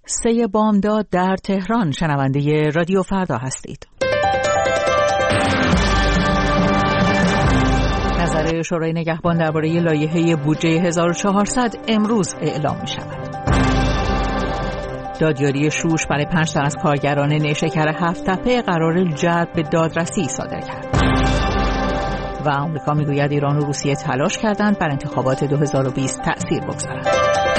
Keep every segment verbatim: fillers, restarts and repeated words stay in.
سه بامداد در تهران. شنونده رادیو فردا هستید. نظر شورای نگهبان درباره لایحه بودجه هزار و چهارصد امروز اعلام می شود. دادیاری شوش برای پنج تن از کارگران نیشکر هفت تپه قرار جلب به دادرسی صادر کرد. و آمریکا میگوید ایران و روسیه تلاش کردند بر انتخابات دو هزار و بیست تأثیر بگذارند.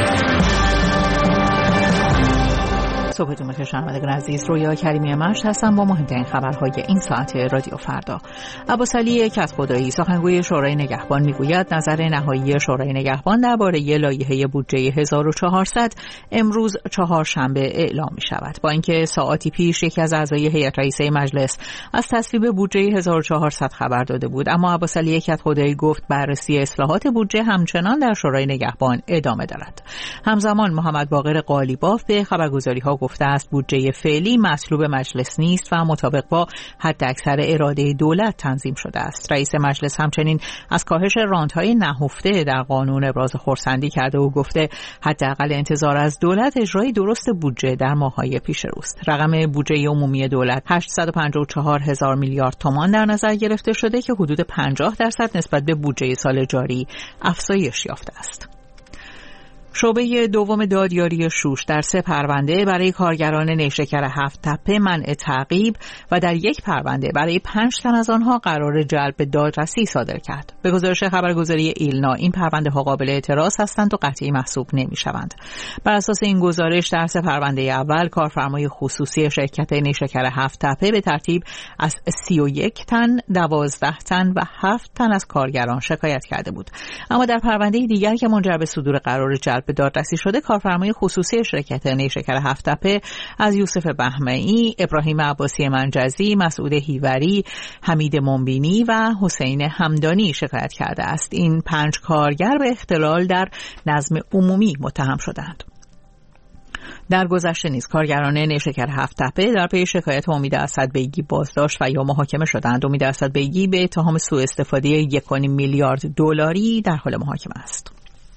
صبحتون بخیر شنوندگان عزیز، رویا کریمی مشت هستم با مهمترین خبرهای این ساعت رادیو فردا. عباسعلی کدخدایی سخنگوی شورای نگهبان میگوید نظر نهایی شورای نگهبان درباره لایحه بودجه هزار و چهارصد امروز چهارشنبه اعلام می شود. با اینکه ساعاتی پیش یکی از اعضای هیئت رئیسه مجلس از تصویب بودجه هزار و چهارصد خبر داده بود، اما عباسعلی کدخدایی گفت بررسی اصلاحات بودجه همچنان در شورای نگهبان ادامه دارد. همزمان محمد باقر قالیباف به خبرگزاری‌ها گفته است بودجه فعلی مطلوب مجلس نیست و مطابق با حداکثر اراده دولت تنظیم شده است. رئیس مجلس همچنین از کاهش رانت‌های نهفته در قانون ابراز خرسندی کرده و گفته حداقل انتظار از دولت اجرای درست بودجه در ماه‌های پیش روست. رقم بودجه عمومی دولت هشتصد و پنجاه و چهار هزار میلیارد تومان در نظر گرفته شده که حدود پنجاه درصد نسبت به بودجه سال جاری افزایش یافته است. شعبه دوم دادیاری شوش در سه پرونده برای کارگران نیشکر هفت تپه منع تعقیب و در یک پرونده برای پنج تن از آنها قرار جلب به دادرسی صادر کرد. به گزارش خبرگزاری ایلنا این پرونده ها قابل اعتراض هستند و قطعی محسوب نمی شوند. بر اساس این گزارش در سه پرونده اول کارفرمای خصوصی شرکت نیشکر هفت تپه به ترتیب از سی و یک تن، دوازده تن و هفت تن از کارگران شکایت کرده بود. اما در پرونده دیگر که منجر به صدور قرار جلب به دادرسی شده کارفرمای خصوصی شرکت نیشکر هفت تپه از یوسف بهمنی، ابراهیم عباسی منجزی، مسعود هیوری، حمید منبینی و حسین همدانی شکایت کرده است. این پنج کارگر به اختلال در نظم عمومی متهم شدند. در گذشته نیز کارگران نیشکر هفت تپه در پی شکایت امید اسدبیگی بازداشت و یا محاکمه شدند. امید اسدبیگی به اتهام سوء استفاده یک و نیم میلیارد دلاری در حال محاکمه است.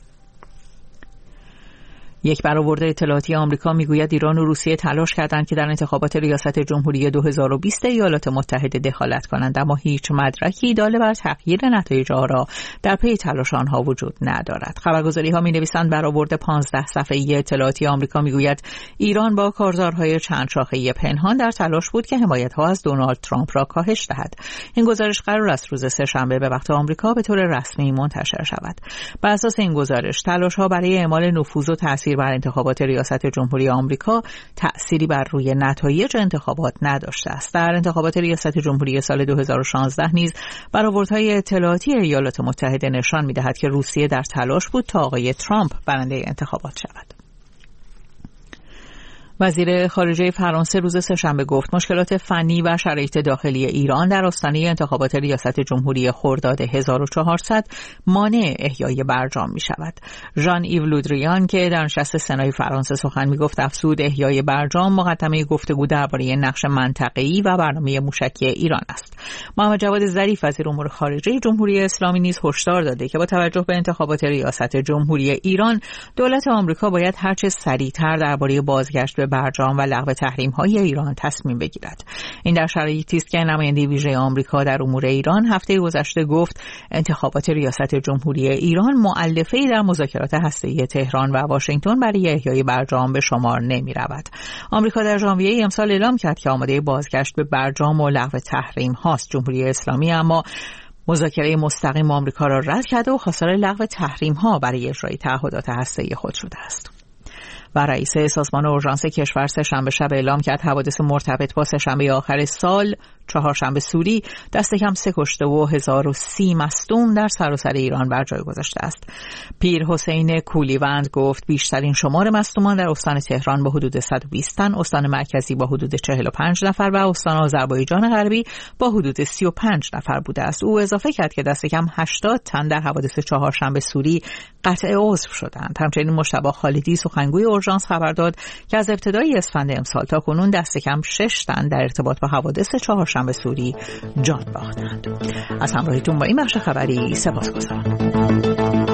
یک برآورد اطلاعاتی آمریکا میگوید ایران و روسیه تلاش کردند که در انتخابات ریاست جمهوری دو هزار و بیست ایالات متحده دخالت کنند، اما هیچ مدرکی دال بر تغییر نتایج آرا در پی تلاش آنها وجود ندارد. خبرگزاری‌ها می‌نویسند برآورد پانزده صفحه‌ای اطلاعاتی آمریکا میگوید ایران با کارزارهای چند شاخه‌ای پنهان در تلاش بود که حمایت‌ها از دونالد ترامپ را کاهش دهد. این گزارش قرار است روز سه‌شنبه به وقت آمریکا به طور رسمی منتشر شود. بر اساس این گزارش تلاش‌ها برای اعمال نفوذ و تأثیر بر انتخابات ریاست جمهوری آمریکا تأثیری بر روی نتایج انتخابات نداشته است. در انتخابات ریاست جمهوری سال دو هزار و شانزده نیز برآوردهای اطلاعاتی ایالات متحده نشان می‌دهد که روسیه در تلاش بود تا آقای ترامپ برنده انتخابات شود. وزیر خارجه فرانسه روز سه‌شنبه گفت مشکلات فنی و شرایط داخلی ایران در آستانه انتخابات ریاست جمهوری خرداد هزار و چهارصد مانع احیای برجام می شود. ژان ایو لودریان که در نشست سنای فرانسه سخن می گفت افزود احیای برجام مقدمه گفتگو درباره نقش منطقه‌ای و برنامه موشکی ایران است. محمد جواد ظریف وزیر امور خارجه جمهوری اسلامی نیز هشدار داده که با توجه به انتخابات ریاست جمهوری ایران دولت آمریکا باید هرچه سریعتر درباره بازگشت به برجام و لغو تحریم‌های ایران تصمیم بگیرد. این در شرایطی است که نماینده ویژه آمریکا در امور ایران هفته گذشته گفت انتخابات ریاست جمهوری ایران مؤلفه‌ای در مذاکرات هسته‌ای تهران و واشنگتن برای احیای برجام به شمار نمی‌رود. آمریکا در ژانویه امسال اعلام کرد که آماده بازگشت به برجام و لغو تحریم هاست. جمهوری اسلامی اما مذاکره مستقیم آمریکا را رد کرده و خواستار لغو تحریم ها برای اجرای تعهدات هسته‌ای خود شده است. و رئیس سازمان اورژانس کشور سه‌شنبه شب اعلام کرد حوادث مرتبط با سه‌شنبه آخر سال چهارشنبه سوری دست کم سه کشته و هزار و سی مصدوم در سراسر ایران بر جای گذاشته است. پیر حسین کولیوند گفت بیشترین شمار مصدومان در استان تهران با حدود صد و بیست تن، استان مرکزی با حدود چهل و پنج نفر و استان آذربایجان غربی با حدود سی و پنج نفر بوده است. او اضافه کرد که دست کم هشتاد تن در حوادث چهارشنبه سوری قطع عضو شدند. همچنین مجتبی خالدی سخنگوی اورژانس خبر داد که از ابتدای اسفند امسال تا کنون دست کم شش تن در ارتباط با حوادث چهارشنبه سوری جان باختند. از همراهیتون با این بخش خبری سپاسگزارم.